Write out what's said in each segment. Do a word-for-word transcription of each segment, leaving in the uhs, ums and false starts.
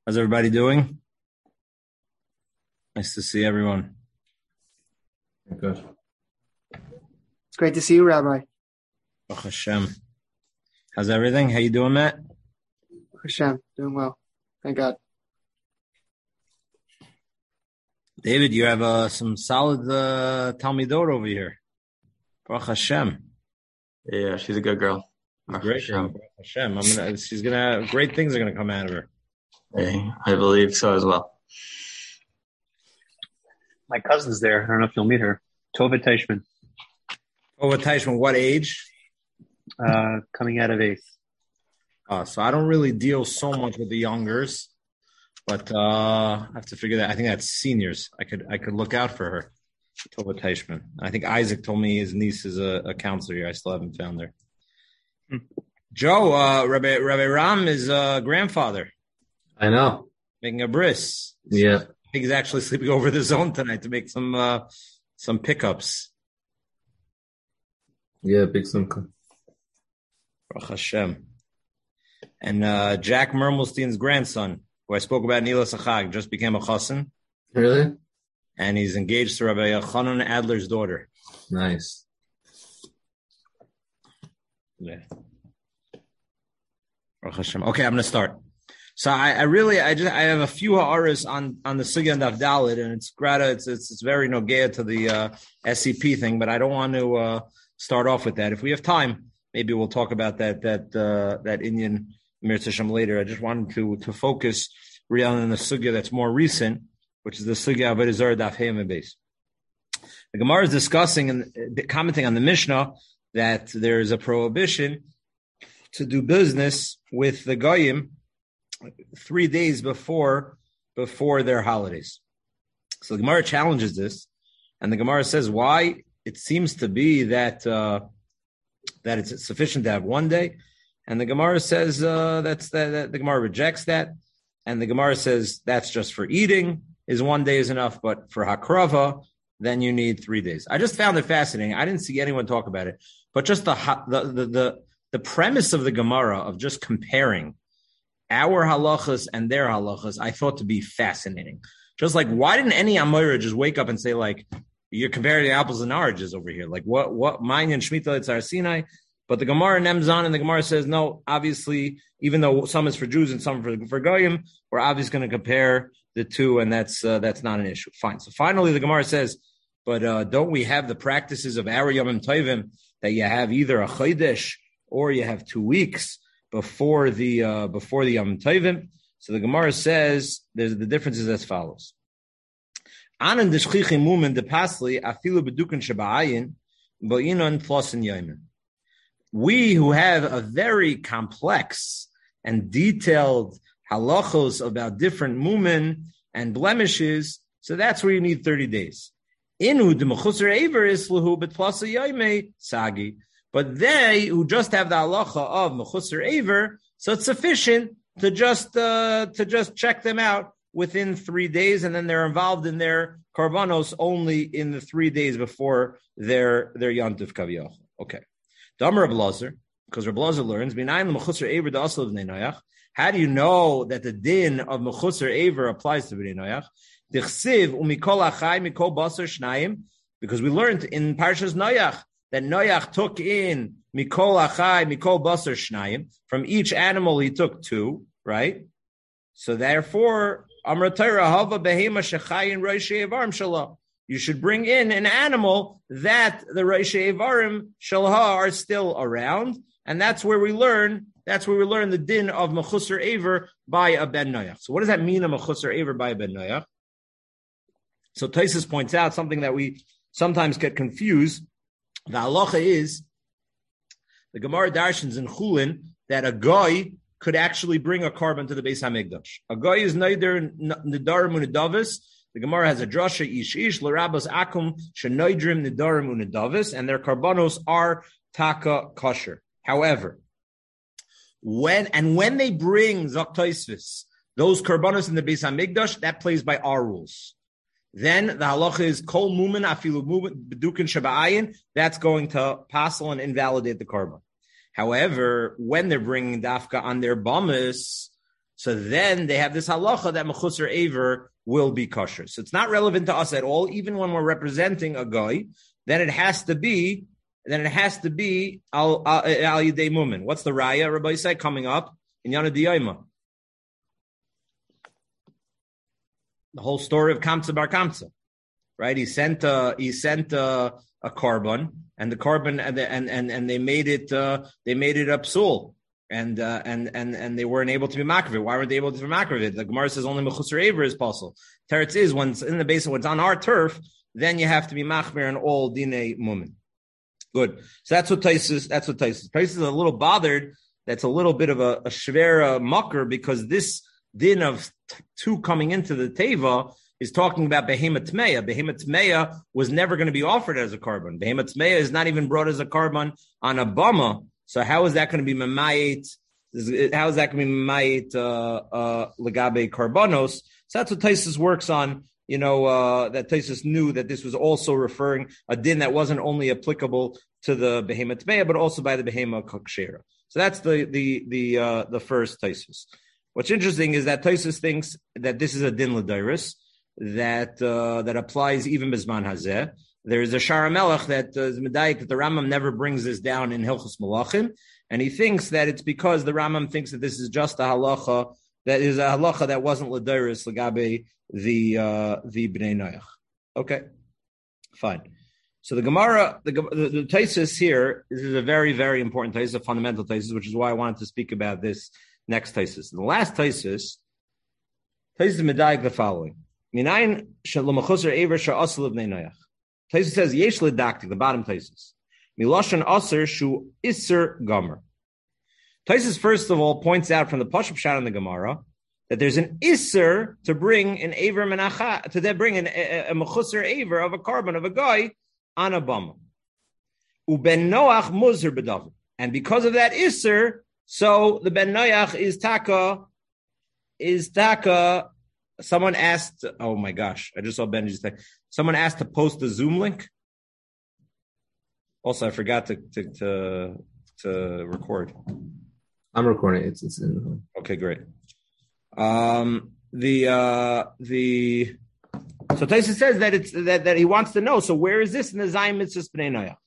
How's everybody doing? Nice to see everyone. Good. It's great to see you, Rabbi. Baruch Hashem. How's everything? How you doing, Matt? Baruch Hashem, doing well. Thank God. David, you have uh, some solid uh, Talmidot over here. Baruch Hashem. Yeah, she's a good girl. Baruch great Hashem. Baruch Hashem. I'm gonna, she's gonna have, great things are gonna come out of her. Hey, I believe so as well. My cousin's there. I don't know if you'll meet her. Tova Teichman. Tova Teichman, what age? Uh, coming out of eighth. Uh, so I don't really deal so much with the youngers, but uh, I have to figure that. I think that's seniors. I could I could look out for her. Tova Teichman. I think Isaac told me his niece is a, a counselor here. I still haven't found her. Hmm. Joe, uh, Rabbi, Rabbi Ram is a grandfather. I know. Making a bris. Yeah. So I think he's actually sleeping over the zone tonight to make some uh, some pickups. Yeah, big simcha. Baruch Hashem. And uh, Jack Mermelstein's grandson, who I spoke about in Ilas Achag, just became a chassan. Really? And he's engaged to Rabbi Yochanan Adler's daughter. Nice. Yeah. Baruch Hashem. Okay, I'm going to start. So I, I really, I just, I have a few ha'aras on, on the Sugya and Daf Dalet, and it's grata, it's, it's, it's very nogea to the uh, S C P thing, but I don't want to uh, start off with that. If we have time, maybe we'll talk about that, that, uh, that Indian Mir Tzashem later. I just wanted to, to focus really on the Sugya that's more recent, which is the Sugya of Avodah Zarah Daf Hey Amud Beis. The Gemara is discussing and commenting on the Mishnah that there is a prohibition to do business with the Goyim three days before before their holidays. So the Gemara challenges this, and the Gemara says why it seems to be that uh, that it's sufficient to have one day, and the Gemara says uh, that's that, that the Gemara rejects that, and the Gemara says that's just for eating is one day is enough, but for hakrava then you need three days. I just found it fascinating. I didn't see anyone talk about it, but just the the the the, the premise of the Gemara of just comparing our halachas and their halachas, I thought to be fascinating. Just like, why didn't any Amora just wake up and say, like, you're comparing the apples and oranges over here? Like, what, what, mine and Shemitah, it's our Sinai. But the Gemara nems on, and the Gemara says, no, obviously, even though some is for Jews and some for, for Goyim, we're obviously going to compare the two, and that's uh, that's not an issue. Fine. So finally, the Gemara says, but uh, don't we have the practices of our Yomim Tovim that you have either a Chodesh or you have two weeks before the uh, before the Yom Tovim? So the Gemara says there's the difference is as follows. Anan deshchichim mumen de pasli afilu bedukan shabayin boinon tlosin yomen. We who have a very complex and detailed halachos about different mumen and blemishes, so that's where you need thirty days. Inu de mechusar aver islahu betplasa yoyme sagi. But they who just have the halacha of mechusar aver, so it's sufficient to just uh, to just check them out within three days, and then they're involved in their karbanos only in the three days before their their yantiv kaviyach. Okay, Damar Reb Elazar, because Reb Elazar learns b'nayim mechusar aver da asal b'nei noyach. How do you know that the din of mechusar aver applies to b'nei noyach? Dichsiv umikol achai mikol basar shnayim, because we learned in Parshas Noyach that Noach took in mikol achai, mikol basar shnayim. From each animal he took two, right? So therefore, Amar Torah hava behema shechayin roshei avarim shalah. You should bring in an animal that the roshei avarim shalah are still around, and that's where we learn. That's where we learn the din of mechusar aver by a ben Noach. So what does that mean, a mechusar aver by a ben Noach? So Taisus points out something that we sometimes get confused. The halacha is, the Gemara darshans in Chulin, that a goy could actually bring a carbon to the Beis HaMikdash. A goy is neither nidarim unidavis. The Gemara has a drasha ish ish l'rabas akum shenoidrim nidarim unidavis, and their carbonos are taka kosher. However, when and when they bring Zok Tosfos, those carbonos in the Beis HaMikdash, that plays by our rules. Then the halacha is kol mumen afilu mumen bedukin shaba'ayin. That's going to passel and invalidate the carbon. However, when they're bringing dafka on their bamas, So then they have this halacha that mechusar aver will be kosher. So it's not relevant to us at all, even when we're representing a guy. Then it has to be, then it has to be al al yidei mumin. What's the raya? Rabbi Yisai coming up in Yana Diyayma. The whole story of Kamsa Bar Kamsa, right? He sent a, he sent a, a carbon, and the carbon, and and and and they made it, uh, they made it a psul, and uh, and and and they weren't able to be makriv. Why weren't they able to be makriv? The Gemara says only mechusar aver is possible. Teretz is when it's in the base of what's on our turf, then you have to be machmir in all dinei mumin. Good. So that's what Taisus. That's what Taisus. Taisus is a little bothered. That's a little bit of a, a shvera mucker because this din of t- two coming into the teva is talking about behemoth tmeya. Behemoth tmeya was never going to be offered as a carbon. Behemoth tmeya is not even brought as a carbon on a bama. So how is that going to be mamayit? How is that going to be mamayit uh, uh, legabe carbonos? So that's what Taisus works on. You know, uh, that Taisus knew that this was also referring a din that wasn't only applicable to the behemoth tmeya, but also by the behemoth kakshera. So that's the the the uh, the first Taisus. What's interesting is that Taisus thinks that this is a din l'dairis that uh, that applies even bisman hazeh. There is a Shara Melech that uh, is medayik that the Rambam never brings this down in Hilchos Malachim, and he thinks that it's because the Rambam thinks that this is just a halacha that is a halacha that wasn't l'dairis legabe the uh, the bnei noach. Okay, fine. So the Gemara, the the, the Taisus here, this is a very very important Taisus, a fundamental Taisus, which is why I wanted to speak about this next Taisus. The last Taisus, Taisus medayik the following: Minayin shalom mechusar aver sha'asel bnei noach. Taisus says yesh ledaktik, the bottom Taisus. Miloshan aser shu iser gomer. Taisus first of all points out from the Pashup Pshat in the Gemara that there's an iser to bring an aver menacha, to then bring an, a, a mechusar aver of a carbon of a guy on a bama. Uben Noach muzher bedavar. And because of that iser, so the Ben Noach is taka, is taka. Someone asked, oh my gosh, I just saw Benji's thing. Someone asked to post the Zoom link. Also, I forgot to to to, to record. I'm recording. It's it's in. Okay, great. Um, the uh, the so Taisa says that it's that, that he wants to know. So where is this in the Zayim Mitzvahs Bnei Noach?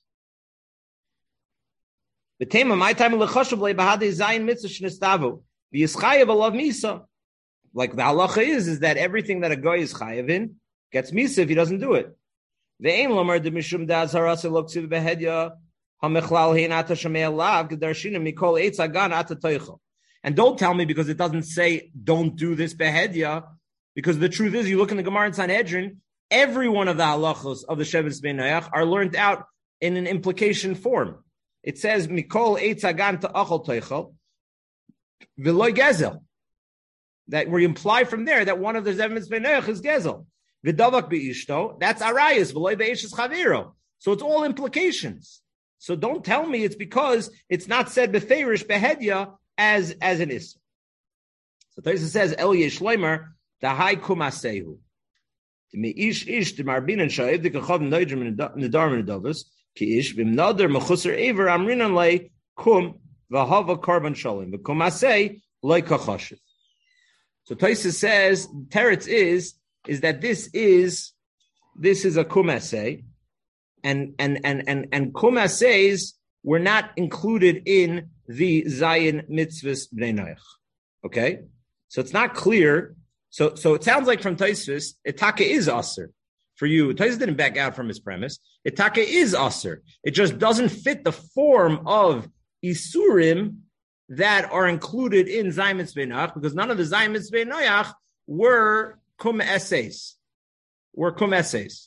The tema my time lechashav lebahade Zayim Mitzvah shnistavu the Yischayev alav misa. Like the halacha is is that everything that a guy is chayev in gets misa if he doesn't do it. The aim lomar de mishum daz harasa loksiv behedya hamechlal heinata shamei alav gedarshina mikol eitz agan ata toichel. And don't tell me because it doesn't say don't do this behedya, because the truth is you look in the Gemara in Sanhedrin, every one of the halachos of the Shevis Ben Noach are learned out in an implication form. It says mikol eitz agan ta'achol toichel v'loy gezel. That we imply from there that one of the Shevis Ben Noach is gezel. V'davak beishto, that's arayis v'loy beishes chaviro. So it's all implications. So don't tell me it's because it's not said beferish behedya as as an is. So Taisa says El Yesh Leimer the High Kumasehu. To me ish ish to Marbin and Shaib the Kachav Neidrim and Nedarim and Davos ki ish bim nader mechusar aver amrinan lei kum v'hava karban shalim v'kumasei lei kachashiv. So Taisa says teretz is is that this is this is a kumasei, and and and and and kumaseis were not included in the Zayin Mitzvahs Bnei Noach. Okay? So it's not clear. So so it sounds like from Taisvis, Itaka is Aser. For you, Taisvis didn't back out from his premise. Itaka is Aser. It just doesn't fit the form of Isurim that are included in Zayin Mitzvah Noach, because none of the Zayin Mitzvah Noach were Kum essays. Were Kum essays.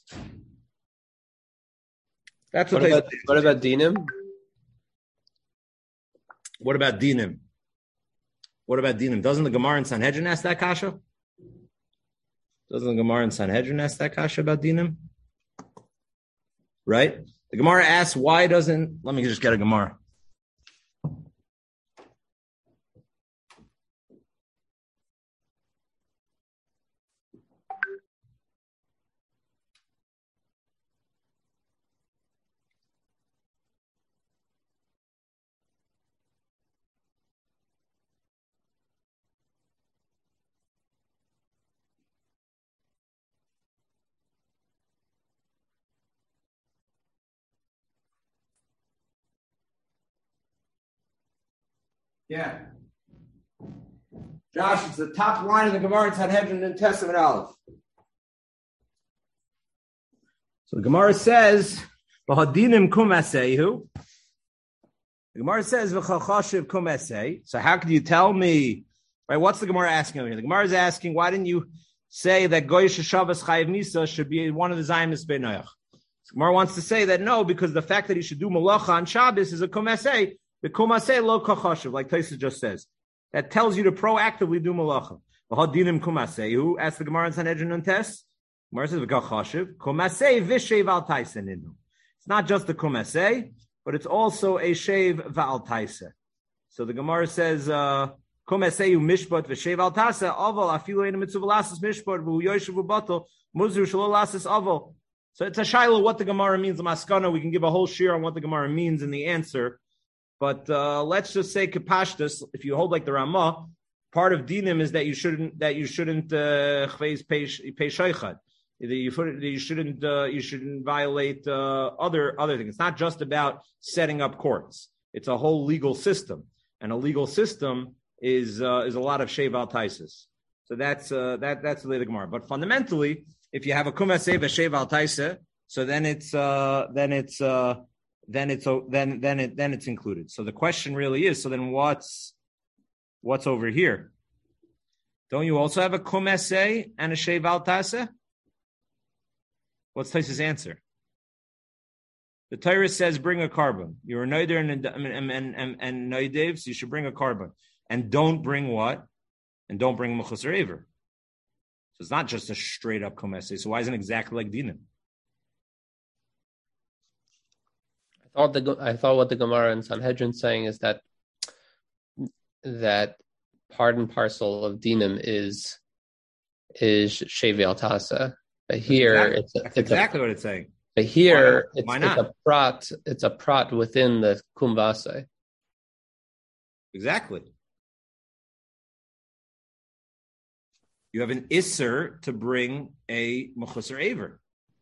That's what, what about, what about Dinim? What about dinim? What about dinim? Doesn't the Gemara in Sanhedrin ask that kasha? Doesn't the Gemara in Sanhedrin ask that kasha about dinim? Right? The Gemara asks, why doesn't... Let me just get a Gemara. Yeah. Josh, it's the top line of the Gemara in Sanhedrin and Testament Aleph. So the Gemara says, "V'hadinim kum asehu." The Gemara says, "V'chachashiv kum aseh." So how could you tell me? Right? What's the Gemara asking over here? The Gemara is asking, why didn't you say that Goyish Shabbos Chayiv Misa should be one of the Zayim Benoach? So Gemara wants to say that no, because the fact that he should do Malacha on Shabbos is a kum aseh. The kum aseh lo kachashiv, like Taisa just says. That tells you to proactively do Malacha. V'hadinim kum asehu. Ask the Gemara in Sanhedrin and Test. Gemara says, "V'kachashiv kum aseh v'shev al taisa ninu." It's not just the kum aseh, but it's also a shev v'al taisa. So the Gemara says, uh, "Kum asehu mishpat v'shev al taisa aval afilu ein mitzvah lasas mishpat v'hu yoshev u'batel muzru shelo lasas aval." So it's a shaila what the Gemara means. The maskana, we can give a whole shir on what the Gemara means in the answer. But uh, let's just say kapashtus. If you hold like the Ramah, part of dinim is that you shouldn't that you shouldn't chveis pei sheichad. You shouldn't uh, you shouldn't violate uh, other other things. It's not just about setting up courts. It's a whole legal system, and a legal system is uh, is a lot of shev al taisis. So that's uh, that that's the Gemara. But fundamentally, if you have a kum aseh shev al taisa, so then it's uh, then it's uh, then it's then then it then it's included. So the question really is: so then what's what's over here? Don't you also have a kum aseh and a shev al taisa? What's Taisa's answer? The Torah says, bring a carbon. You're a noider and and and and, and noidev, so you should bring a carbon. And don't bring what? And don't bring mechusar aver. So it's not just a straight up komese. So why isn't it exactly like dinim? I thought the I thought what the Gemara in Sanhedrin is saying is that that part and parcel of dinim is is shevi al tasa. But here, exactly, it's, a, that's it's exactly a, what it's saying. But here, why, why it's, not? it's a prat. It's a prat within the kumbase. Exactly. You have an isser to bring a mechusar aver.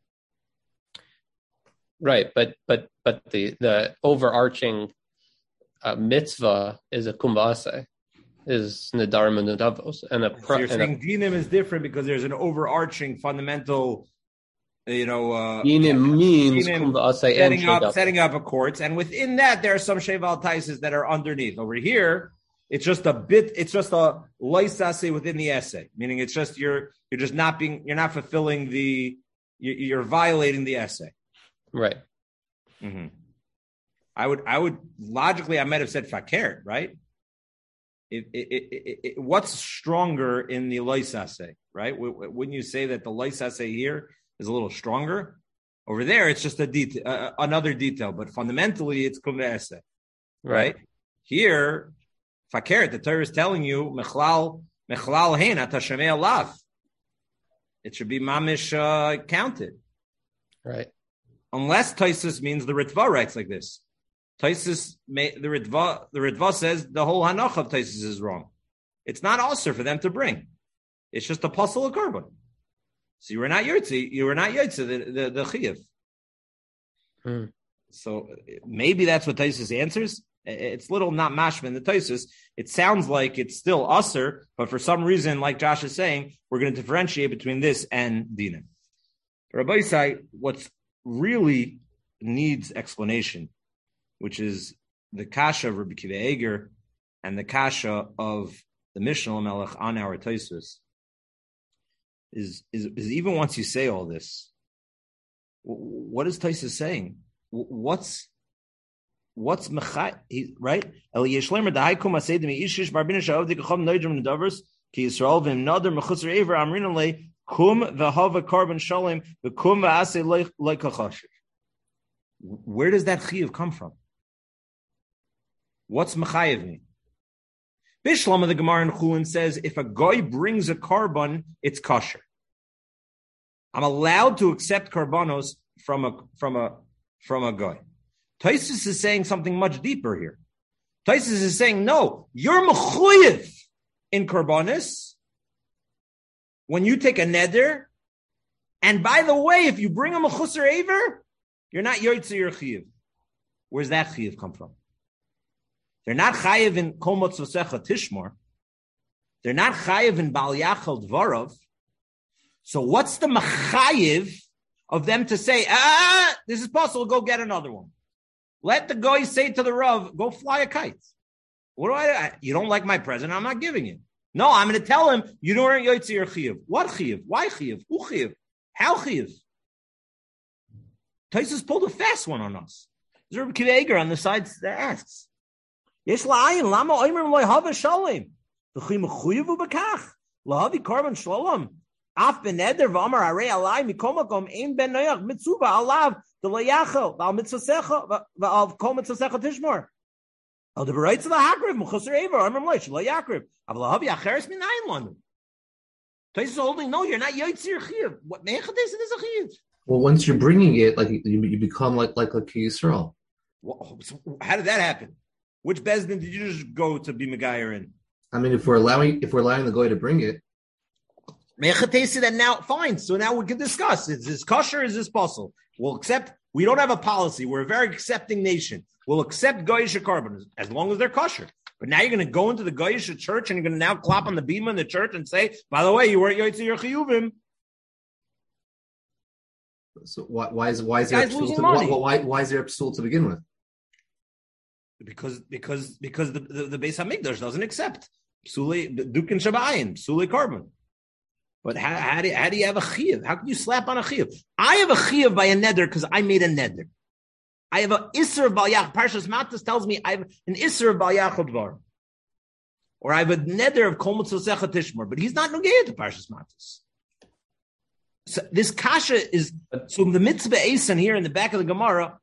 Right, but but but the the overarching uh, mitzvah is a kumbase. Is nedarim and nedavos, and a. So you're saying dinim is different because there's an overarching fundamental, you know. Uh, dinim means dinim setting up setting up a courts, and within that there are some sheval taises that are underneath. Over here, it's just a bit. It's just a loisase within the essay, meaning it's just you're you're just not being you're not fulfilling the you're violating the essay. Right. Mm-hmm. I would I would logically I might have said fakir, right? It, it, it, it, what's stronger in the loisase, right? Wouldn't you say that the loisase here is a little stronger? Over there, it's just a detail, uh, another detail, but fundamentally, it's kumve'ese, right? right? Here, fakir, the Torah is telling you, mechlal mechlal hein atashamei alav. It should be mamish uh, counted, right? Unless Taisus means the Ritva writes like this. Taisus, the Ritva, the Ritva says the whole Hanach of Taisus is wrong. It's not also for them to bring. It's just a puzzle of carbon. So you were not Yotzi, you were not Yotzi, the, the, the Chiyuv. Hmm. So maybe that's what Taisus answers. It's little not mashma in the Taisus. It sounds like it's still usser, but for some reason, like Josh is saying, we're going to differentiate between this and Dinim. Rabbi Yisai, what's really needs explanation, which is the kasha of Rabbi Kiva Eger and the kasha of the Mishnah Melech on our Taisus, is, is is even once you say all this, what is Taisus saying? What's what's mechay? Right? El yeshlemer da'aykum asedemi ishish barbina sha'ov dikachom noidrim nedavers ki Yisrael v'im nader mechusar ever amrin le kum v'hava carbon shalem v'kum v'aseh leikachashiv. Where does that chiyuv come from? What's mechayev mean? Bishlam of the Gemara in Chulin says if a goy brings a carbon, it's kosher. I'm allowed to accept karbanos from a from a from a goy. Taisus is saying something much deeper here. Taisus is saying no, you're mechuyev in karbanos when you take a neder. And by the way, if you bring a mechusar aver, you're not yotze your chiyuv. Where's that chiyuv come from? They're not chayiv in kol motzosecha tishmor. They're not chayiv in bal yachal dvarav. So what's the machayiv of them to say, ah, this is possible, go get another one? Let the guy say to the Rav, go fly a kite. What do I, you don't like my present, I'm not giving it. No, I'm going to tell him, you don't earn Yotzi or Chiyav. What Chiyav? Why Chiyav? Who Chiyav? How Chiyav? Taisus pulled a fast one on us. There's Rabbi Akiva Eiger on the sides that asks, Yesh la'ayin, lama oimrim loy hava shalom. V'chi mechuyev u'bekach. Lahavi karban shalom. Af beneder v'amar harei alai mikom makom ein ben noyach mitzuva alav d'layachel v'al mitzosecha v'al kol mitzosecha tishmor. Al the rights of the hakriv mechuser ever oimrim loy shlo yakriv. Av lahavi acheres minayin lanu. Taisus holding, no, you're not yotzir chiyav. What meichates it is a chiyav. Well, once you're bringing it, like you, you become like like like Yisrael. Well, so how did that happen? Which bezdin did you just go to be Megayer in? I mean, if we're allowing if we're allowing the guy to bring it, Mechatesi that now fine. So now we can discuss: is this kosher? Is this possible? We'll accept. We don't have a policy. We're a very accepting nation. We'll accept goyish carbon as long as they're kosher. But now you're going to go into the goyish church and you're going to now clap on the bima in the church and say, "By the way, you weren't yotzei your chiyuvim." So why, why is why is there a psul to, why, why why is there a psul to begin with? Because because because the the, the Beis Hamikdash doesn't accept psuli dukin shabayim psuli carbon. But how, how, do, how do you have a chiyuv? How can you slap on a chiyuv? I have a chiyuv by a neder because I made a neder. I have an isser of bal yach. Parshas Matos tells me I have an isser of bal yachal dvar, or I have a neder of kol mitzosecha tishmor. But he's not nogei to Parshas Matos. So this kasha is so the mitzvah esan here in the back of the Gemara.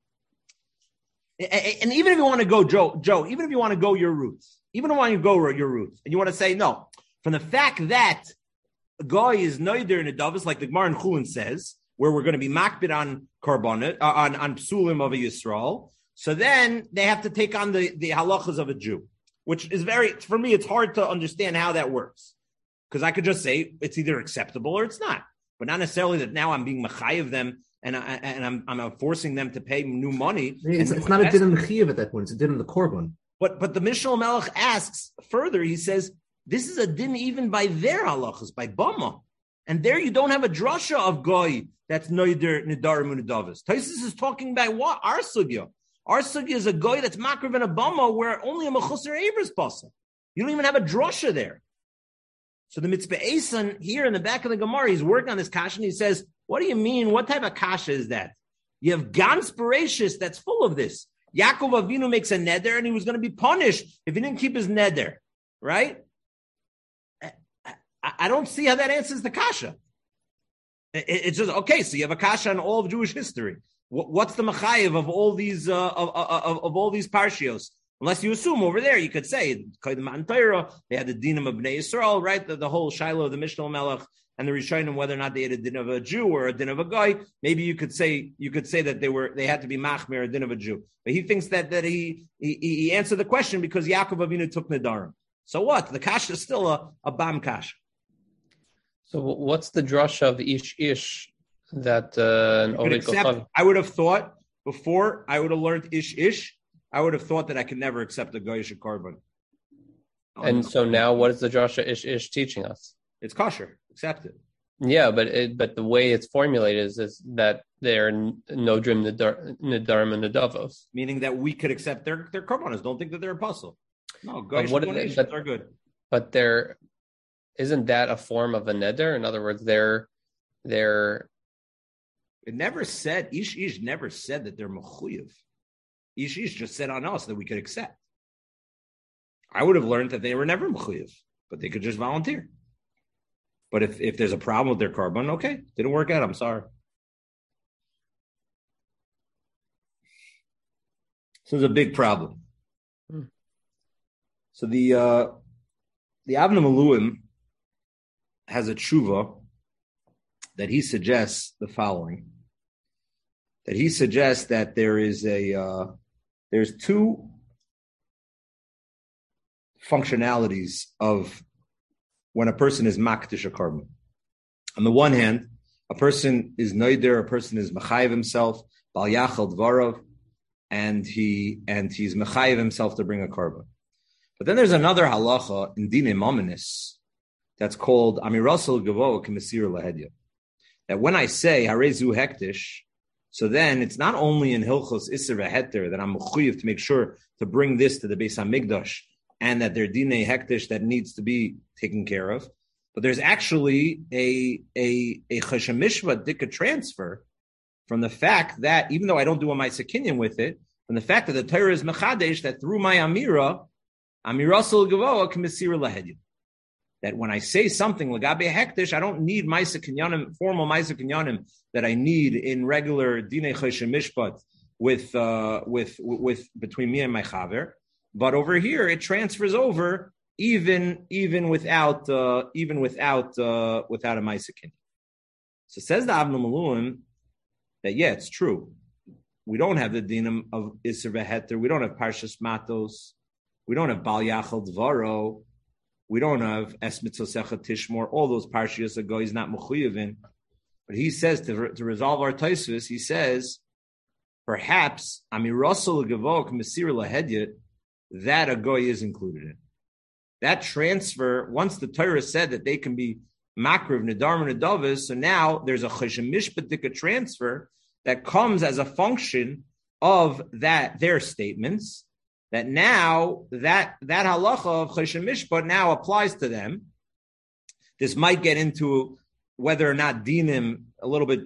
And even if you want to go, Joe, Joe, even if you want to go your roots, even if you want to go your roots, and you want to say no, from the fact that a guy is noider in a davis, like the Gemara in Chulin says, where we're going to be makbid on carbonate, uh, on on psulim of a Yisrael, so then they have to take on the the halachas of a Jew, which is very, for me, it's hard to understand how that works, because I could just say it's either acceptable or it's not. But not necessarily that now I'm being mechayiv them and, I, and I'm I'm forcing them to pay new money. It's, it's not a din in the chiyav at that point. It's a din in the korban. But but the Mishnah Melech asks further. He says this is a din even by their halachas, by bama, and there you don't have a drasha of goy that's noider nidarim unadavis. Taisus is talking about what our sugya. Our sugya is a goy that's makriv and a bama where only a mechuser aver is possible. You don't even have a drasha there. So the mitzvah esan here in the back of the Gemara, he's working on this kasha and he says, what do you mean? What type of kasha is that? You have Gans Bereshis that's full of this. Yaakov Avinu makes a neder and he was going to be punished if he didn't keep his neder, right? I, I don't see how that answers the kasha. It, it's just, okay, so you have a kasha on all of Jewish history. What, what's the machayev of all these, uh, of, of, of all these parshios? Unless you assume over there, you could say, they had the dinam of Bnei Yisrael, right? The, the whole Shiloh of the Mishnah Melech and the Rishonim, whether or not they had a din of a Jew or a din of a guy. Maybe you could say you could say that they were they had to be machmir, a din of a Jew. But he thinks that that he he, he answered the question because Yaakov Avinu took Nedarim. So what? The kasha is still a, a bam kasha. So what's the drasha of ish ish that uh, an accept, I would have thought before I would have learned ish ish. I would have thought that I could never accept a goyish carbon. And so now, what is the drasha ish ish teaching us? It's kosher. Accept it. Yeah, but it, but the way it's formulated is, is that they're nodrim nedarim and nedavos, meaning that we could accept their their karbanos. Don't think that they're apostle. No, goyish donations but, are good. But there isn't that a form of a neder? In other words, they're they're. It never said ish ish. Never said that they're mechuyev. Ish ish just said on us that we could accept. I would have learned that they were never mechuyev, but they could just volunteer. But if, if there's a problem with their carbon, okay, didn't work out. I'm sorry. So there's a big problem. Hmm. So the uh, the Avnei Miluim has a tshuva that he suggests the following: that he suggests that there is a uh, there's two functionalities of when a person is makdish a carbon. On the one hand, a person is noider, a person is machayev himself, bal yachal dvarav, and he and he's mechayev himself to bring a korban. But then there's another halacha in Dinei Mominis that's called Amirasal Gavoa K'Mesir Lahedya. That when I say Harezu Hektish, so then it's not only in Hilchos Isser V'Heter that I'm mechuyev to make sure to bring this to the Beis HaMikdash and that there's Dinei Hektish that needs to be taken care of, but there's actually a a a Cheshem Mishva Dika transfer from the fact that even though I don't do a Ma'aseh Kinyan with it, from the fact that the Torah is Mechadesh, that through my Amira, Amirasal Gavoa K'Mesir Lahedya. That when I say something Lagabe Hektish, I don't need Ma'aseh Kinyanim, formal Ma'aseh Kinyanim that I need in regular Dinei Cheshem Mishpat with uh, with with between me and my Chaver. But over here, it transfers over even even without uh, even without uh, without a Ma'aseh Kinyan. So says the Avnei Miluim that yeah, it's true. We don't have the dinam of Isser V'Heter. We don't have Parshas Matos. We don't have Bal Yachal Dvaro. We don't have Es Mitzosecha Tishmor. All those Parshias ago, he's not mechuyev in. But he says to, to resolve our Tosfos, he says perhaps Amirasal Gavoa K'Mesir Lahedya, that a goy is included in. That transfer, once the Torah said that they can be makriv, nedarim, and nedavis, so now there's a cheshem mishpatika transfer that comes as a function of that their statements, that now that that halacha of cheshem mishpat now applies to them. This might get into whether or not dinim, a little bit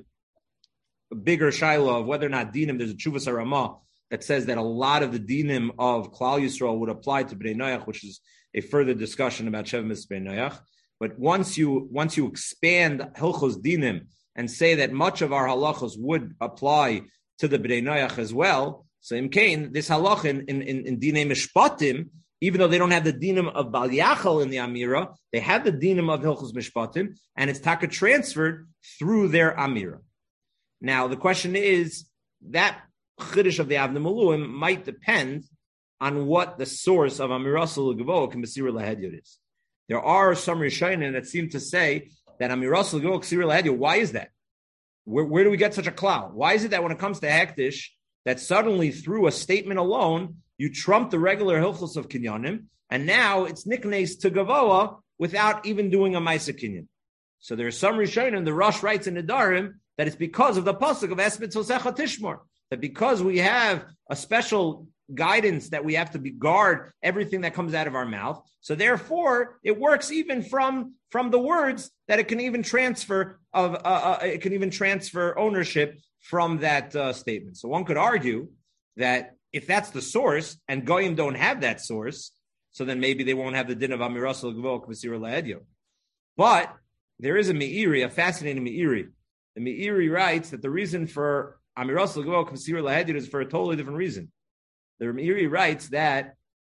bigger shiloh of whether or not dinim, there's a Tshuvas HaRamah that says that a lot of the dinim of Klal Yisrael would apply to Bnei Noach, which is a further discussion about Shev Mitzvah Bnei Noach. But once you once you expand Hilchos dinim and say that much of our halachos would apply to the Bnei Noach as well, so in Cain, this halach in, in, in Dinei Mishpatim, even though they don't have the dinim of Bal Yachal in the Amira, they have the dinim of Hilchos Mishpatim, and it's taka transferred through their Amira. Now, the question is, that Chiddush of the Avnei Miluim might depend on what the source of Amirasal Gavoa K'Mesir Lahedya is. There are some Rishonim that seem to say that Amirasal Gavoa K'Mesir Lahedya, why is that? Where, where do we get such a cloud? Why is it that when it comes to Hektish, that suddenly through a statement alone, you trump the regular Hilchos of Kinyanim, and now it's niknes to Gavoa without even doing a Ma'aseh Kinyan? So there are some Rishonim, the Rosh writes in Nedarim, that it's because of the pasuk of Es Mitzosecha Tishmor, that because we have a special guidance that we have to be guard everything that comes out of our mouth, so therefore it works even from from the words that it can even transfer of uh, uh, it can even transfer ownership from that uh, statement. So one could argue that if that's the source and goyim don't have that source, so then maybe they won't have the din of Amirasal Gavoa K'Mesir Lahedya. But there is a Meiri, a fascinating Meiri. The Meiri writes that the reason for Amirasal Gavoa K'Mesir Lahedya is for a totally different reason. The Meiri writes that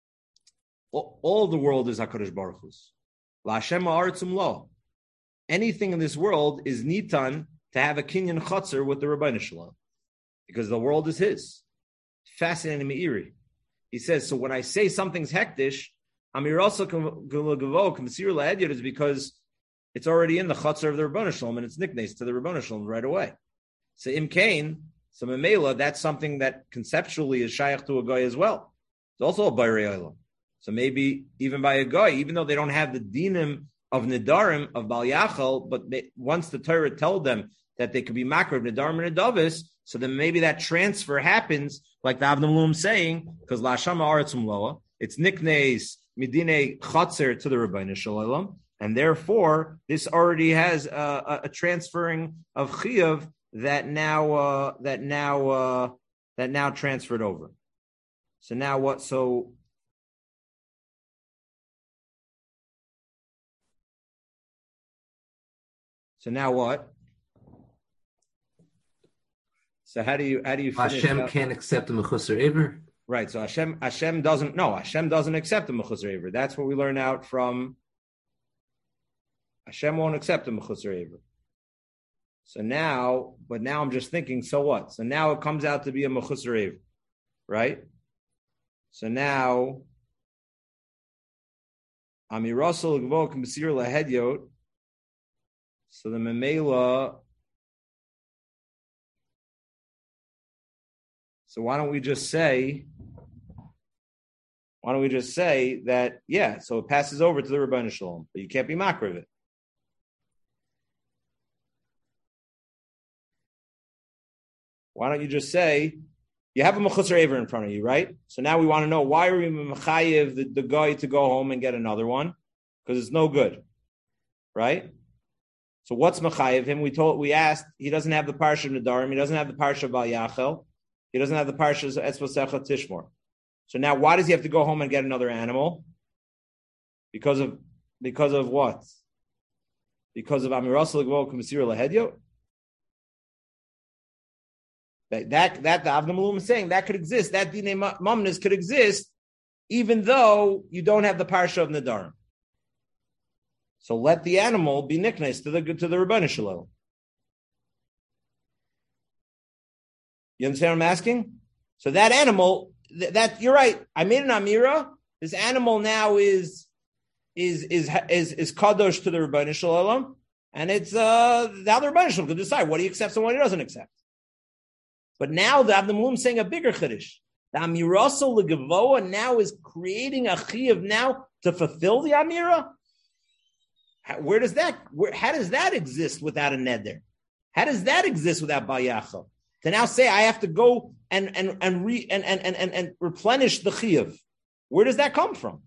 all, all the world is HaKadosh Baruch Hu's. La'Hashem ha'aretzum lo. Anything in this world is nitan to have a kinyan chotzer with the Rabbeinu Shalom, because the world is his. Fascinating Meiri. He says, so when I say something's hektish, Amirasal Gavoa K'Mesir Lahedya is because it's already in the chotzer of the Rabbeinu Shalom and it's nicknames to the Rabbeinu Shalom right away. So Im Kain, so Memela, that's something that conceptually is shaykh to a guy as well. It's also a Bayrei Olam. So maybe even by a guy, even though they don't have the dinim of Nedarim, of Bal Yachal, but they, once the Torah told them that they could be makar of Nedarim and Nedavis, so then maybe that transfer happens, like the Avnei Miluim saying, because La'Hashem ha'aretzum loa, it's niknes midine chatzer to the Rabbeinu Shalom, and therefore this already has a, a, a transferring of chiyuv that now uh, that now uh, that now transferred over. So now what? So so now what? So how do you how do you finish Hashem up? Can't accept the mechusar Eber? Right. So Hashem Hashem doesn't no Hashem doesn't accept the mechusar Eber. That's what we learn out from. Hashem won't accept the mechusar Eber. So now, but now I'm just thinking, so what? So now it comes out to be a mechusar Eber, right? So now, Amirasal Gavoa K'Mesir Lahedya. So the Memela. So why don't we just say, why don't we just say that, yeah, so it passes over to the Rebbeinu Shalom, but you can't be makar of it. Why don't you just say, you have a mechusar aver in front of you, right? So now we want to know, why are we mechayev the, the guy to go home and get another one? Because it's no good, right? So what's mechayev him? We told, we asked, he doesn't have the parsha of Nedarim, he doesn't have the parsha of Bal Yachel, he doesn't have the parsha of Etzvasecha Tishmor. So now why does he have to go home and get another animal? Because of, because of what? Because of Amirasal Gvol K'Mesira Lahedyo? That, that, that the Avnei Malum is saying, that could exist, that Dinei Mamnis could exist, even though you don't have the parsha of Nedarim. So let the animal be nicknamed to the to the Rebbeinu Shalom. You understand what I'm asking? So that animal, th- that you're right. I made an Amira. This animal now is is is is is kadosh to the Rebbeinu Shalom, and it's uh now the Rebbeinu Shalom can decide what he accepts and what he doesn't accept. But now the Avnei Malum is saying a bigger chiddush. The Amirasol Legavoa now is creating a chiyuv now to fulfill the Amira. Where does that? Where, how does that exist without a neder? How does that exist without Bal Yachel? To now say I have to go and and and re and and and, and replenish the chiyuv. Where does that come from?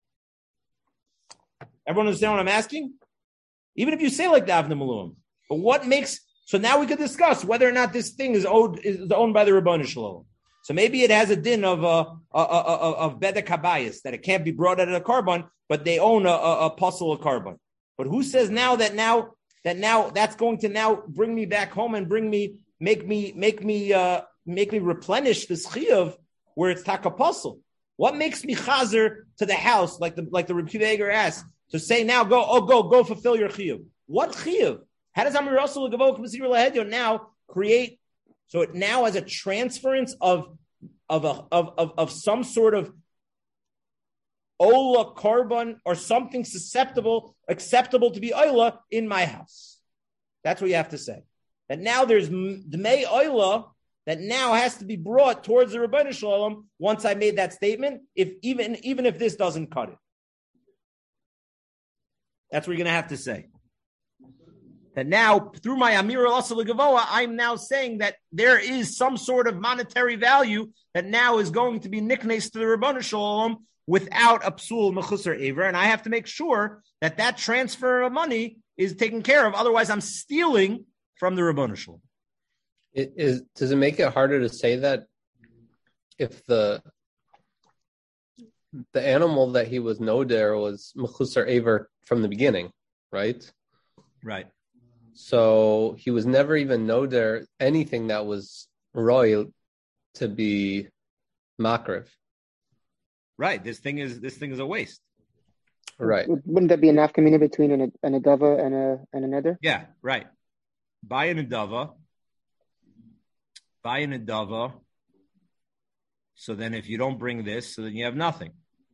Everyone understand what I'm asking? Even if you say like the Avnei Malum, but what makes so now we could discuss whether or not this thing is owed is owned by the Rebbeinu Shalom. So maybe it has a din of uh, uh, uh, of bedek habayis that it can't be brought out of the carbon, but they own a, a, a puzzle of carbon. But who says now that now that now that's going to now bring me back home and bring me make me make me uh, make me replenish this chiyuv where it's takapuzzle? What makes me chazer to the house like the like the Rebbe Yeager asked to say now go oh go go fulfill your chiyuv? What chiyuv? How does Amir Rasul Gavok Masir Lahedyo now create? So it now has a transference of of a of of, of some sort of Ola carbon or something susceptible, acceptable to be Ola in my house. That's what you have to say. That now there's Dmei Ola that now has to be brought towards the Rebbeinu Shalom once I made that statement, if even, even if this doesn't cut it. That's what you're going to have to say. That now, through my Amir al-Asal Gavoa, I'm now saying that there is some sort of monetary value that now is going to be nicknamed to the Rebbeinu Shalom without a psul mechusar aver, and I have to make sure that that transfer of money is taken care of. Otherwise, I'm stealing from the Rebbeinu Shalom. It is. Does it make it harder to say that if the the animal that he was noder was mechusar aver from the beginning, right? Right. So he was never even noder anything that was royal to be makriv. Right. This thing is this thing is a waste. Right. Wouldn't that be a nafkamina between an, an adava and a and a neder? Yeah. Right. Buy an adava. Buy an adava. So then, if you don't bring this, so then you have nothing.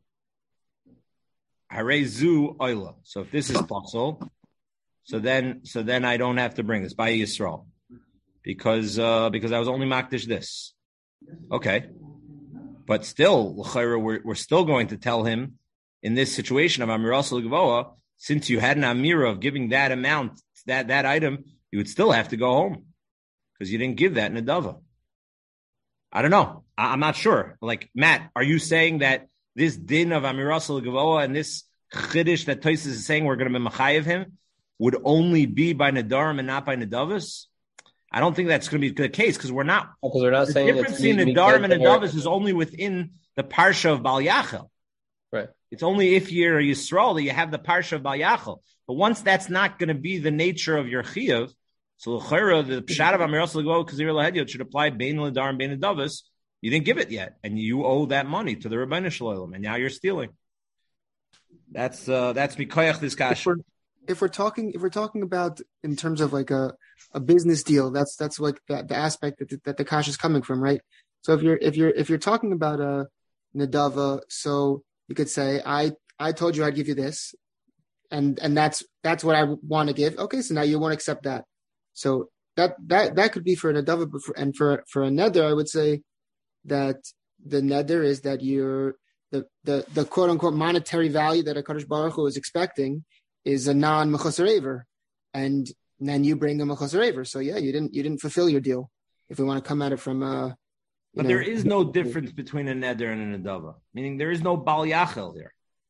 Harezu oila. So if this is puzzle, so then so then I don't have to bring this. Buy Yisrael, because uh, because I was only makdish this. Okay. But still, we're, we're still going to tell him in this situation of Amir Asal Gavoa, since you had an Amira of giving that amount, that, that item, you would still have to go home because you didn't give that in a dava. I don't know. I, I'm not sure. Like, Matt, are you saying that this din of Amir Asal Gavoa and this chiddush that Tosfos is saying we're going to be machayev him would only be by Nadarim and not by Nadavas? I don't think that's going to be the case because we're not. Because we're not the saying difference between Nadarim and Nadavas is only within the parsha of Bal Yachel. Right. It's only if you're a Yisrael that you have the parsha of Bal Yachel. But once that's not going to be the nature of your chiyuv, so l'chera, the pshat of Amir Asal Gavoa Kazir Lahedyo should apply bein Nadarim bein Nadavas. You didn't give it yet, and you owe that money to the Rebbeinu Shalom, and now you're stealing. That's uh, that's mikoyach this kash. If we're talking, if we're talking about in terms of like a, a business deal, that's that's like the, the aspect that the, that the cash is coming from, right? So if you're if you're if you're talking about a nadava, so you could say, I I told you I'd give you this, and and that's that's what I want to give. Okay, so now you won't accept that. So that that that could be for a nadava, but for, and for for a neder, I would say that the neder is that you're the, the, the quote unquote monetary value that a Kadosh Baruch Hu is expecting is a non-mechuser aver, and then you bring a mechuser aver. So yeah, you didn't you didn't fulfill your deal. If we want to come at it from uh But know, there is no difference between a neder and a nedava, meaning there is no bal yachel here.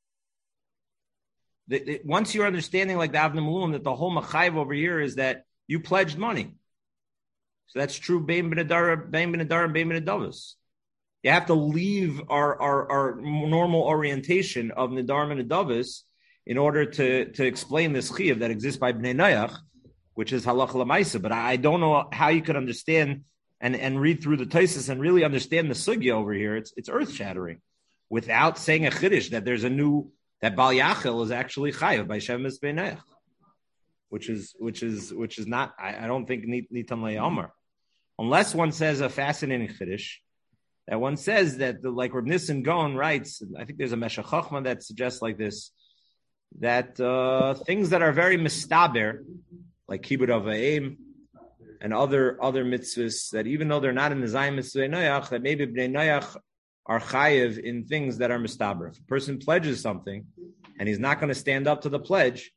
The, the, once you're understanding, like the Avnei Miluim, that the whole machayev over here is that you pledged money. So that's true, bein b'nedar, bein b'nedar, and bein b'nedavos. You have to leave our, our, our normal orientation of nedar and nedavos in order to, to explain this chiyuv that exists by Bnei Noach, which is halacha l'maisa. But I, I don't know how you could understand and, and read through the Tosfos and really understand the sugya over here. It's it's earth shattering, without saying a chiddush that there's a new that Bal Yachel is actually chayav by Shem Bnei Noach, which is which is which is not. I, I don't think nitan le'amar, unless one says a fascinating chiddush that one says that the, like Reb Nissen Gaon writes. I think there's a Meshech Chochmah that suggests like this, that uh, things that are very mistaber, like Kibud Avayim and other other mitzvahs, that even though they're not in the Zayin Mitzvah Noach, that maybe Bnei Noach are chayiv in things that are mistaber. If a person pledges something and he's not going to stand up to the pledge,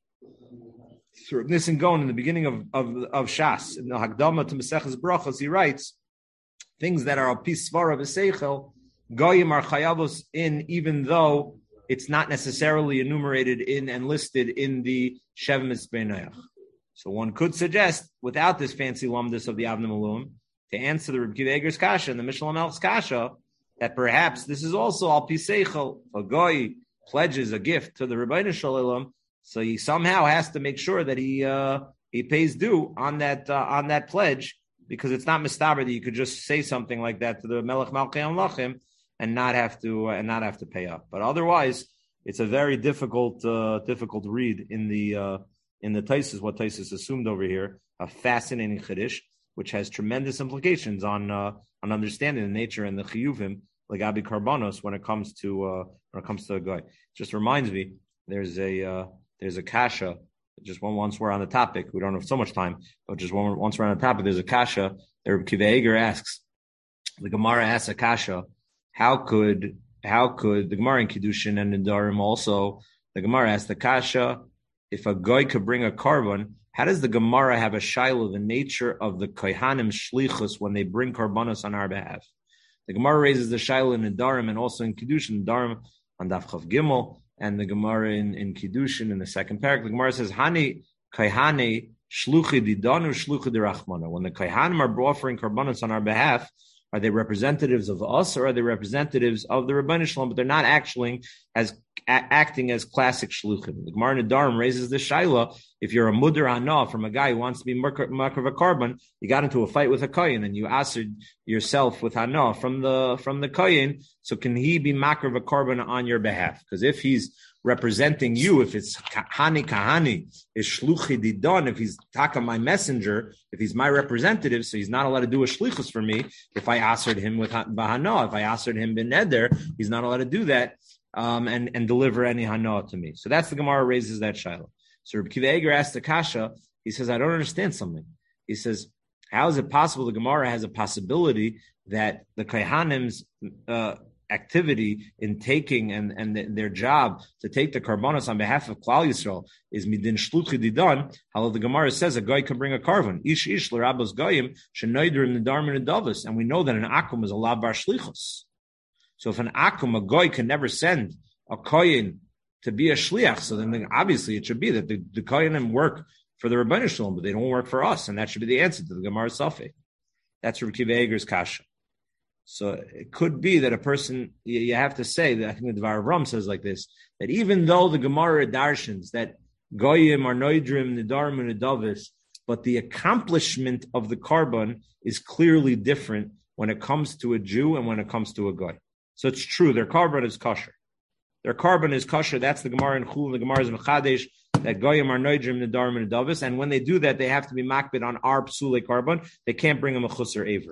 so Reb Nissen Gaon in the beginning of, of, of Shas, in the Hakdama to Maseches Brachos, he writes, things that are a pisvara v'seichel, goyim are chayavos in, even though it's not necessarily enumerated in and listed in the Shev Mitzvah Noach. So one could suggest, without this fancy lumdus of the Avnei Miluim, to answer the Reb Kiva Eger's kasha and the Mishnah Melch's kasha, that perhaps this is also al pi seichel. A goy pledges a gift to the Rebbeinu Shalom, so he somehow has to make sure that he uh, he pays due on that uh, on that pledge, because it's not mistaber that you could just say something like that to the Melech Malchei Amlachim and not have to uh, and not have to pay up. But otherwise, it's a very difficult uh, difficult read in the uh, in the Tosfos. What Tosfos assumed over here, a fascinating chiddush, which has tremendous implications on uh, on understanding the nature and the chiyuvim legabi karbanos when it comes to uh, when it comes to a guy. Just reminds me, there's a uh, there's a kasha. Just one once we're on the topic, we don't have so much time, but just one, once we're on the topic, there's a kasha. Reb Kiva Eger asks, the Gemara asks a kasha, how could how could the Gemara in Kiddushin and in Darim also, the Gemara asks the kasha, if a guy could bring a carbon, how does the Gemara have a shiloh, the nature of the kohanim shlichus when they bring karbanos on our behalf? The Gemara raises the shiloh in the Darim and also in Kiddushin, Darim on Daf Chav Gimel, and the Gemara in, in Kiddushin in the second parak. The Gemara says, Hani kohane shluchi didanu shluchi dirachmana. When the kohanim are offering karbanos on our behalf, are they representatives of us or are they representatives of the Rebbeinu Shalom? But they're not actually as a, acting as classic shluchim. The Gemara in Nedarim raises the shaila: if you're a mudar hana from a guy who wants to be makar of a carbon, you got into a fight with a kohen and you answered yourself with hana from the from the kohen. So can he be makar of a carbon on your behalf? Because if he's representing you, if it's Hani Kahani, is Shluchi Didon, if he's Taka, my messenger, if he's my representative, so he's not allowed to do a Shlichus for me. If I answered him with Bahana, if I answered him bin Neder, he's not allowed to do that um, and, and deliver any Hana to me. So that's the Gemara raises that Shiloh. So Reb Kiva Eger asked the Kasha, he says, I don't understand something. He says, how is it possible the Gemara has a possibility that the Kohanim's uh, activity in taking and, and the, their job to take the karbanos on behalf of Klal Yisrael is midin shluchi didan. How the Gemara says a guy can bring a karvan. Ish ish l'rabos goyim shenoider in the darmin and davos, and we know that an akum is a lav bar shlichus. So if an akum, a guy, can never send a kohen to be a shliach, so then obviously it should be that the, the kohenim work for the Rebbeinu Shalom, but they don't work for us, and that should be the answer to the Gemara Safek. That's Reb Kiva Eger's kasha. So it could be that a person, you have to say that, I think the Dvar Ram says like this, that even though the Gemara darshans that Goyim are Noidrim, Nidarim, and Nidavis, but the accomplishment of the carbon is clearly different when it comes to a Jew and when it comes to a Goy. So it's true, their carbon is kosher. Their carbon is kosher, that's the Gemara in Chul, the Gemara is Mechadesh, that Goyim are Noidrim, Nidarim, and Nidavis, and when they do that, they have to be makbid on our Psule carbon, they can't bring them a Chusser Aver.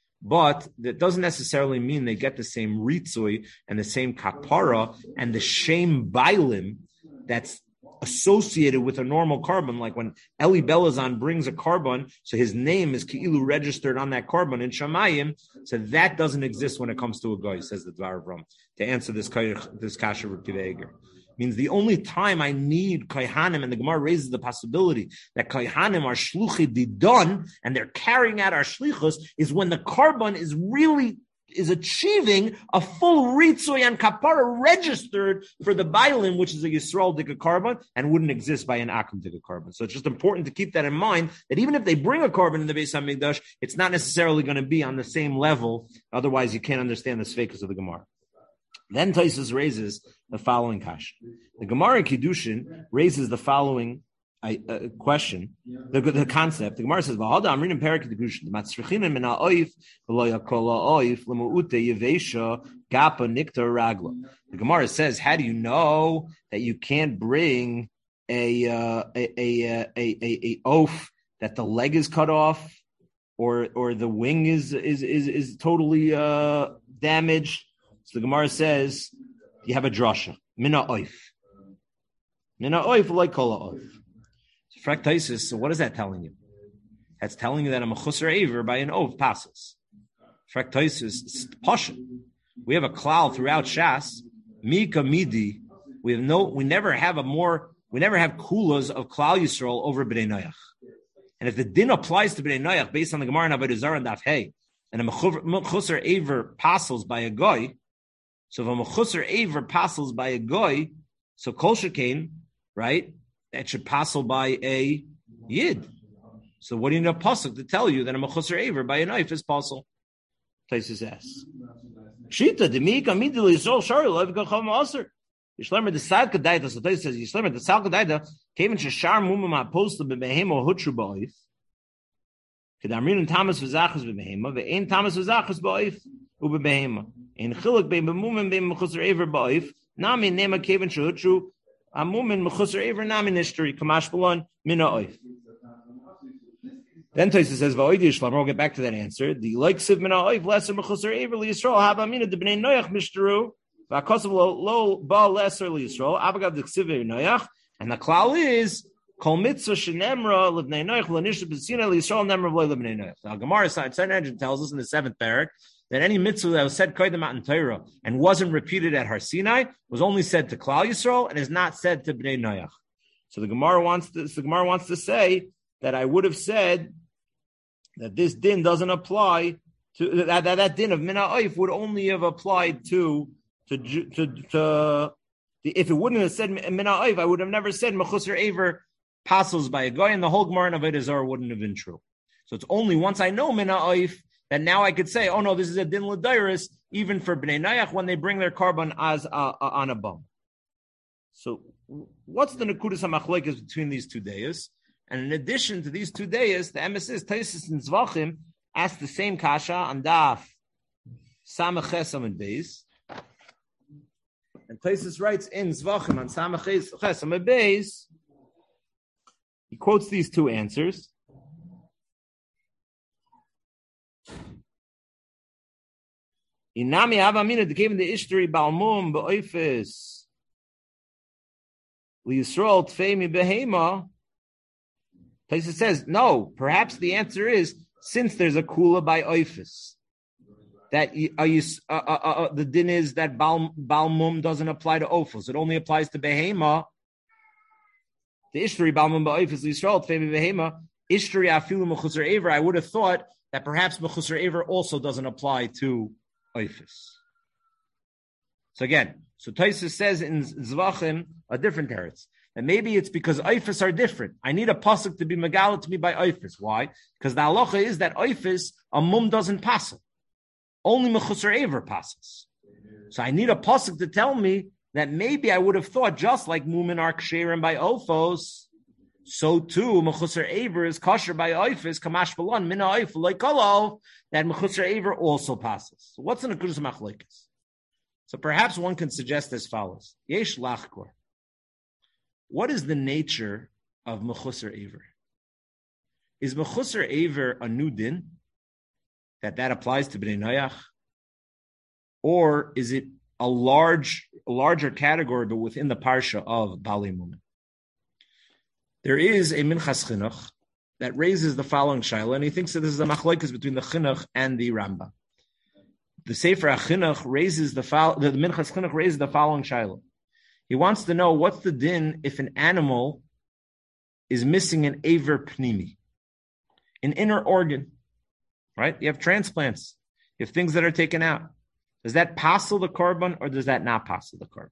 But that doesn't necessarily mean they get the same ritzui and the same kapara and the shame bailim that's associated with a normal carbon, like when Eli Belazan brings a carbon, so his name is Ki'ilu registered on that carbon in Shamayim, so that doesn't exist when it comes to a goy, says the Dvar Avram, to answer this this kasha Reb Akiva Eiger. Means the only time I need Kohanim, and the Gemara raises the possibility that Kohanim are shluchi didon, and they're carrying out our shlichus, is when the carbon is really is achieving a full ritzoy and kapara registered for the bailim, which is a Yisrael dika carbon, and wouldn't exist by an akum dika carbon. So it's just important to keep that in mind, that even if they bring a carbon in the Beis HaMikdash, it's not necessarily going to be on the same level. Otherwise, you can't understand the sfeikus of the Gemara. Then Tosfos raises the following kasha. The Gemara in Kiddushin raises the following uh, question, the, the concept. The Gemara says, "V'halda amrin perik Kiddushin, the matzrichinen min ha'oif v'lo yakol ha'oif l'mu'ute yevesha gapa nikta ragla." The Gemara says, "How do you know that you can't bring a uh, a, a, a a a oaf that the leg is cut off, or or the wing is is is is totally uh, damaged?" So the Gemara says, you have a drasha. Mina oif. Mina oif like kol oif. So Frak Taisis, so what is that telling you? That's telling you that a mechusar aver by an oaf passes. Frak Taisis, pasha. We have a klal throughout Shas. Mika midi. We have no, we never have a more, we never have kulas of klal Yisrael over Bnei Noach. And if the din applies to Bnei Noach based on the Gemara in Avodah Zarah and Daf Hey, and a mechusar aver passes by a goy, so if a mechusar aver passes by a goy, so kol shekain, right? That should passel by a yid. So what do you need a pasuk to tell you that a mechusar aver by a knife is passel? Tosfos asks. Shita demika midli yisrael shari lev gacham aser. Yishlemer the salka daita. So Tosfos says Yishlemer the salka daita came in shashar mumam apostle b'mehema hutru ba'if. Kedamrin and Thomas v'zachas b'mehema ve'ein Thomas v'zachas ba'if u'b'mehema. In chiluk bein b'mumin bein mechusar aver ba'if nami nema kevin shehutru amumin mechusar aver nami nishteri kamash balon mina oif. Then Tosfos says va'oidi yishlam. We'll get back to that answer. The like siv mina oif lesser mechusar aver liyisrael haba mina de bnei noach mishtaru va'kosav lo ba lesser liyisrael avagav de ksiv noach. And the klal is kol mitzvah shenemra lebnei noach l'nishta b'sina liyisrael nemra v'lo lebnei noach. Now Gemara Sanhedrin tells us in the seventh parak that any mitzvah that was said koydem matan Torah and wasn't repeated at Har Sinai was only said to Klal Yisrael and is not said to Bnei Noach. So the Gemara wants to, the Gemara wants to say that I would have said that this din doesn't apply to that that, that din of Mina Oif would only have applied to to to, to, to if it wouldn't have said Mina Oif, I would have never said Mechusar Aver passes by a guy, and the whole Gemara of Avodah Zarah wouldn't have been true. So it's only once I know Mina Oif that now I could say, oh no, this is a din l'dairis, even for Bnei Noach when they bring their carbon as uh, uh, on a bum. So what's the nekudas hamachlekes between these two days? And in addition to these two days, the emissaries Tosfos and Zvachim asked the same kasha on Daf Samach Chesam and Beis. And Tosfos writes in Zvachim on Samach Chesam and Beis, he quotes these two answers. Inami avamina that gave him the ishtari balmum ba'oifis liyisrael tfeimi behema. Tosfos says no. Perhaps the answer is since there's a kula by oifis that are you, uh, uh, uh, the din is that bal, balmum doesn't apply to ofos; it only applies to behema. The ishtari balmum ba'oifis liyisrael tfeimi behema ishtari afilu mechusar aver. I would have thought that perhaps mechusar aver also doesn't apply to oifis. So again, so Tosfos says in Zvachim a different teretz. And maybe it's because oifis are different. I need a pasuk to be megalit to me by oifis. Why? Because the halacha is that oifis, a mum doesn't pass it. Only mechusar aver passes. So I need a pasuk to tell me that maybe I would have thought just like mumin are ksherim by ofos, so too mechusar aver is kosher by oifis, kamash balon mina oif like kolov, that mechusar aver also passes. So what's in the nekudas machlekes? So perhaps one can suggest as follows: Yesh lachkor. What is the nature of mechusar aver? Is mechusar aver a new din that that applies to Bnei Noach, or is it a large, a larger category, but within the parsha of Bali Mumin? There is a Minchas Chinuch that raises the following shaila, and he thinks that this is a machlokes between the Chinuch and the Rambam. The Sefer HaChinuch raises the fol- the Minchas Chinuch raises the following shaila. He wants to know what's the din if an animal is missing an aver pnimi, an inner organ, right? You have transplants, you have things that are taken out. Does that passel the korban or does that not passel the korban?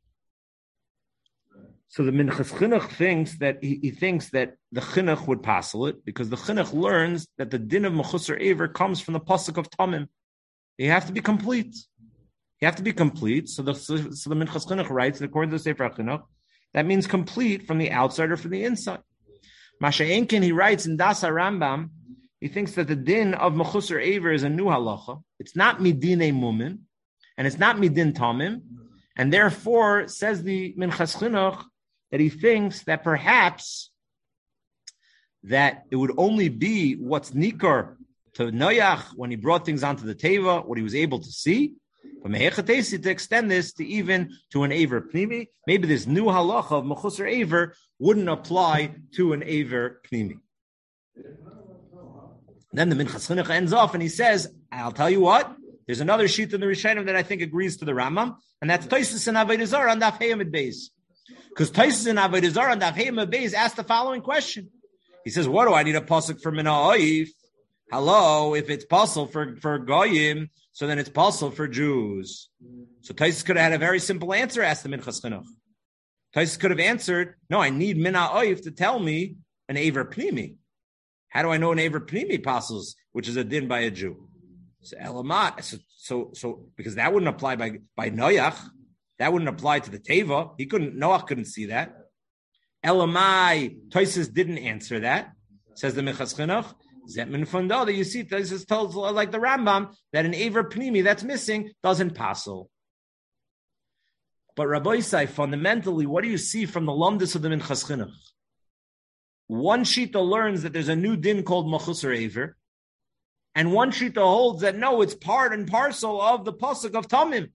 So the Minchas Chinuch thinks that he, he thinks that the Chinuch would passel it because the Chinuch learns that the din of mechusar aver comes from the pasuk of Tamim. You have to be complete. You have to be complete. So the so, so the Minchas Chinuch writes, according to the Sefer HaChinuch, that means complete from the outside or from the inside. Masha Enkin, he writes in Das HaRambam, he thinks that the din of mechusar aver is a new halacha. It's not midinei mumin, and it's not midin tamim, and therefore says the Minchas Chinuch that he thinks that perhaps that it would only be what's nikar to Noach when he brought things onto the teva, what he was able to see. But mehechatesi to extend this to even to an aver pnimi, maybe this new halacha of mechusar aver wouldn't apply to an aver pnimi. Then the Minchas Chinuch ends off and he says, "I'll tell you what. There's another sheet in the Rishonim that I think agrees to the Rambam, and that's Tosfos and Avodah Zarah on Daf Hey Amud Beis. Because Tosfos and Avodah Zarah on Daf Hey Amud Beis asked the following question. He says, "What do I need a pasuk for Mina Oif? Hello, if it's pasuk for for Goyim, so then it's pasuk for Jews." So Tosfos could have had a very simple answer. Asked the Minchas Chinuch. Tosfos could have answered, "No, I need Mina Oif to tell me an Aver Pnimi. How do I know an Aver Pnimi pasuk, which is a din by a Jew?" So Elamat, so, so so because that wouldn't apply by by Noach, that wouldn't apply to the Teva. He couldn't. Noach couldn't see that. Elamai, Tosfos didn't answer that. Says the Minchas Chinuch. Zetman Fundal that you see Tosfos tells like the Rambam that an Aver Pnimi that's missing doesn't passel. But Rabbi Isai, fundamentally, what do you see from the Lumdus of the Minchas Chinuch? One Shita learns that there's a new din called mechusar aver. And one Shita holds that no, it's part and parcel of the pasuk of Tamim.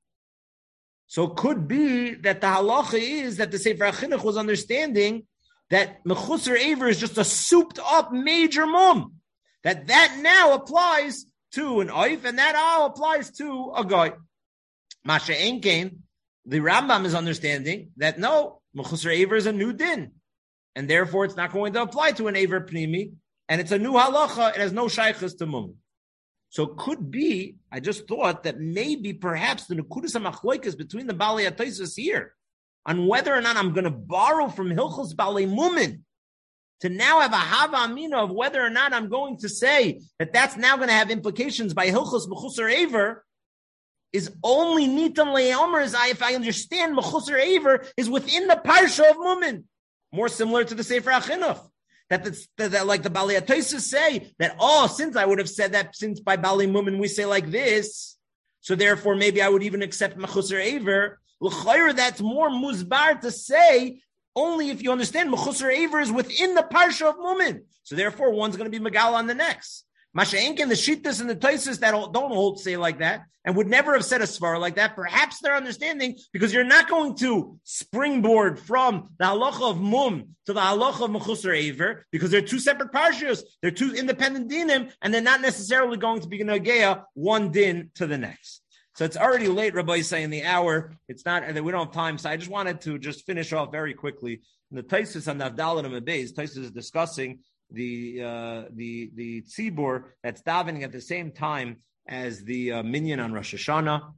So it could be that the halacha is that the Sefer HaChinuch was understanding that mechusar aver is just a souped up major mum. That that now applies to an oif and that now applies to a guy. Masha Enkein, the Rambam is understanding that no, mechusar aver is a new din. And therefore it's not going to apply to an aver pnimi. And it's a new halacha. It has no shaykhs to mum. So it could be, I just thought that maybe perhaps the nekudas hamachloikas between the Balei HaTosfos here on whether or not I'm going to borrow from Hilchos Balei Mumin to now have a hava amina of whether or not I'm going to say that that's now going to have implications by Hilchos Mechusar Aver is only nitam le'omer is I, if I understand Mechusar Aver is within the parsha of Mumin, more similar to the Sefer HaChinuch. That, that, that like the Balei HaTosfos say that, oh, since I would have said that since by Balei Mumin we say like this, so therefore maybe I would even accept Mechusar Aver. L'chayr, that's more muzbar to say only if you understand Mechusar Aver is within the parsha of Mumin. So therefore one's going to be Megal on the next. Masha'enkin, the Shittas and the Tosfos that don't hold say like that and would never have said a svara like that. Perhaps they're understanding because you're not going to springboard from the halacha of mum to the halacha of mechusar aver because they're two separate parshas. They're two independent dinim and they're not necessarily going to be nageya one din to the next. So it's already late, Rabbi Isai, in the hour. It's not that we don't have time. So I just wanted to just finish off very quickly. In the Tosfos on Navdalit and Beis, Tosfos is discussing the uh, the the tzibur that's davening at the same time as the uh, minyan on Rosh Hashanah,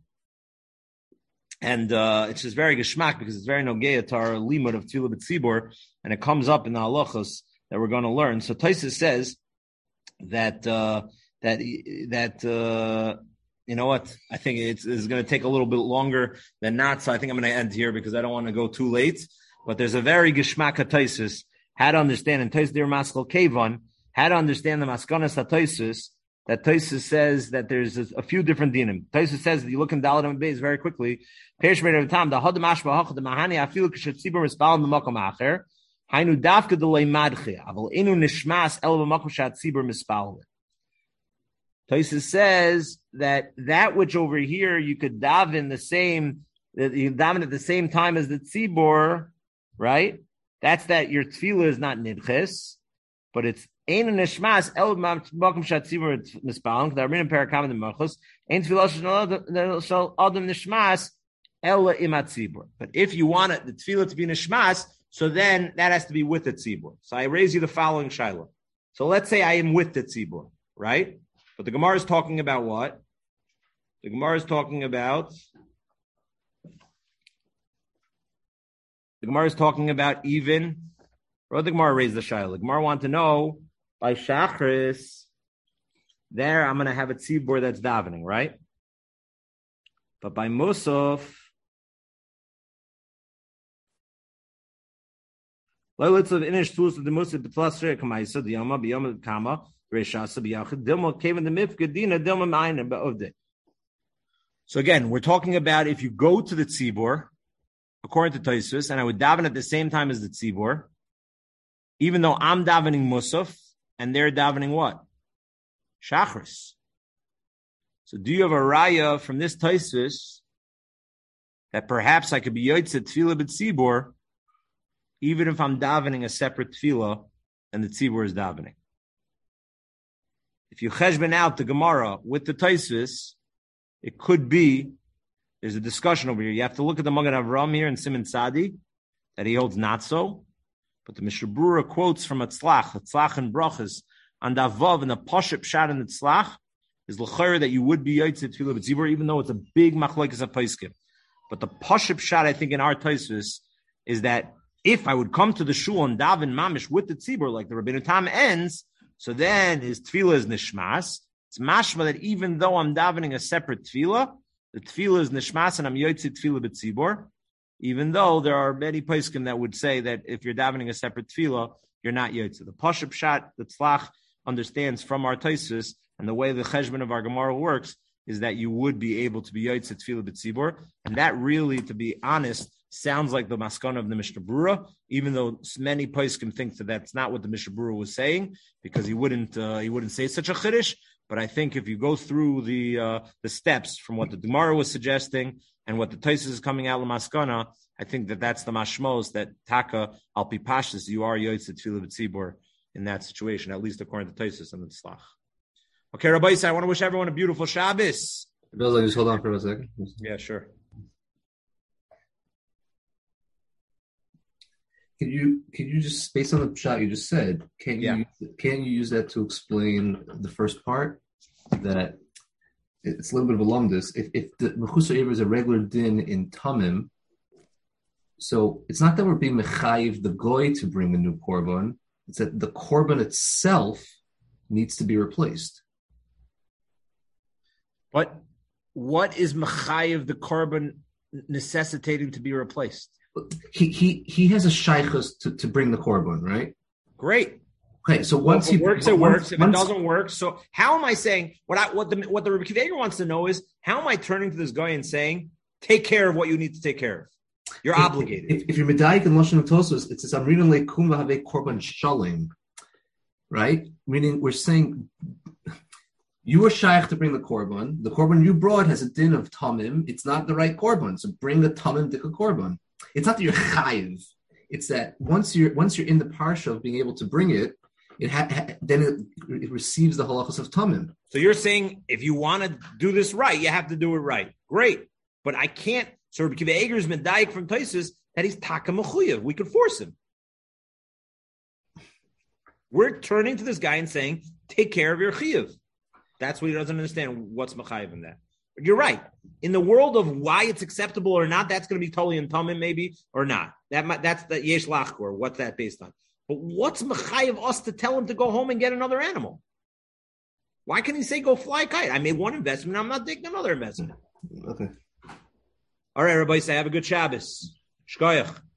and uh, it's just very geschmack because it's very nogeya to our limud of tefillah b'tzibur, and it comes up in the halachos that we're going to learn. So Tosfos says that uh, that that uh, you know what, I think it's, it's going to take a little bit longer than not, so I think I'm going to end here because I don't want to go too late. But there's a very geschmack of Tosfos. How to understand, and Tosfos Dir Maskal Kevon, how to understand the Maskanas HaTosfos, that Tosfos says that there's a, a few different dinim. Tosfos says that you look in Dalet Amud Beis very quickly. Perish Meir of Tam, the Hod Mashma Hachad Mahani Afilu Kishet Tzibur Mispal B'Makom Acher, Hainu Davka Delei Madche, Aval Inu Nishmas El B'Makom Shat Tzibur Mispal. Tosfos says that that which over here you could daven the same, that you daven at the same time as the Tzibur, right? That's that your tefillah is not nidches, but it's ein nishmas el makom shatzivur nispalim. Because Rabbeinu Perakam in the Malchus ein tefillah shel adam nishmas el imatzibur. But if you want it, the tefillah to be nishmas, so then that has to be with the tzibur. So I raise you the following shaila. So let's say I am with the tzibur, right? But the Gemara is talking about what? The Gemara is talking about. The Gemara is talking about even. Or the Gemara raised the shaila. The Gemara want to know by Shachris. There, I'm going to have a tzibur that's davening, right? But by Musaf, Loilitz of Inish tools of the Musaf the plus Kamaisa the Yama Biyama Kama Reshasa Biyachid Dilma came in the Mifkadina Dilma Mine and Baovde. So again, we're talking about if you go to the tzibur, according to Tosfos, and I would daven at the same time as the tzibur, even though I'm davening Musaf and they're davening what? Shachris. So do you have a raya from this Tosfos that perhaps I could be yotzei tefillah b'tzibur even if I'm davening a separate tefillah and the tzibur is davening? If you cheshben out the Gemara with the Tosfos, it could be, there's a discussion over here. You have to look at the Magen Avraham here in Siman Tzadi, that he holds not so. But the Mishnah Berurah quotes from a tzlach, a tzlach and brachas, on the Avav and the Pashup Pshat in the tzlach, is l'chayr that you would be yotzei tefillah b'tzibur, even though it's a big machlokes of poskim. But the Pashup Pshat, I think, in our Tosfos, is that if I would come to the shul and daven mamish with the tzibur, like the Rabbeinu Tam ends, so then his tefillah is nishmas. It's mashma that even though I'm davening a separate tefillah, the tefillah is nishmas and I'm yotzei tefillah b'tzibur, even though there are many poskim that would say that if you're davening a separate tefillah, you're not yotzei. The Pashup Pshat, the tzlach, understands from our Tosfos, and the way the cheshbon of our Gemara works is that you would be able to be yotzei tefillah b'tzibur, and that really, to be honest, sounds like the maskana of the Mishnah Berurah, even though many poskim think that that's not what the Mishnah Berurah was saying, because he wouldn't uh, he wouldn't say such a chiddush. But I think if you go through the uh, the steps from what the Gemara was suggesting and what the Tosfos is coming out l'maskana, I think that that's the mashmos that taka al pi pashtus you are yotzei tefillah b'tzibur in that situation, at least according to Tosfos and the tzlach. Okay, Rabbi Yisai, I want to wish everyone a beautiful Shabbos. Bill, just hold on for a second. Yeah, sure. Can you can you just, based on the shot you just said, can you yeah. can you use that to explain the first part? That it's a little bit of a lumdus. If if the mechusar iver is a regular din in tamim, so it's not that we're being mechayiv the goy to bring a new korban. It's that the korban itself needs to be replaced. But what is mechayiv the korban necessitating to be replaced? He he he has a shaychus to, to bring the korban, right? Great. Okay, so once well, if it he works, it once, works. If once, it doesn't work, so how am I saying what I what the what the Rebbe Akiva Eiger wants to know is how am I turning to this guy and saying, take care of what you need to take care of? You're if, obligated. If, if you're medayik and lashon tosos, it says I'm reading like kum have korban shalim, right? Meaning we're saying you were shaykh to bring the korban. The korban you brought has a din of tamim. It's not the right korban, so bring the tamim dika korban. It's not that you're chayiv. It's that once you're once you're in the parsha of being able to bring it, it ha, ha, then it, it receives the halachas of tamim. So you're saying if you want to do this right, you have to do it right. Great, but I can't. So Rebbe Akiva Eiger is medayik from Tosfos that he's taka mechuyev. We could force him. We're turning to this guy and saying, take care of your chiyuv. That's what he doesn't understand. What's mechayiv in that? You're right. In the world of why it's acceptable or not, that's going to be totally in Tamim maybe or not. That might, that's the Yesh Lachkor. What's that based on? But what's mechayiv us to tell him to go home and get another animal? Why can't he say go fly a kite? I made one investment. I'm not taking another investment. Okay. All right, everybody say have a good Shabbos. Shkoyach.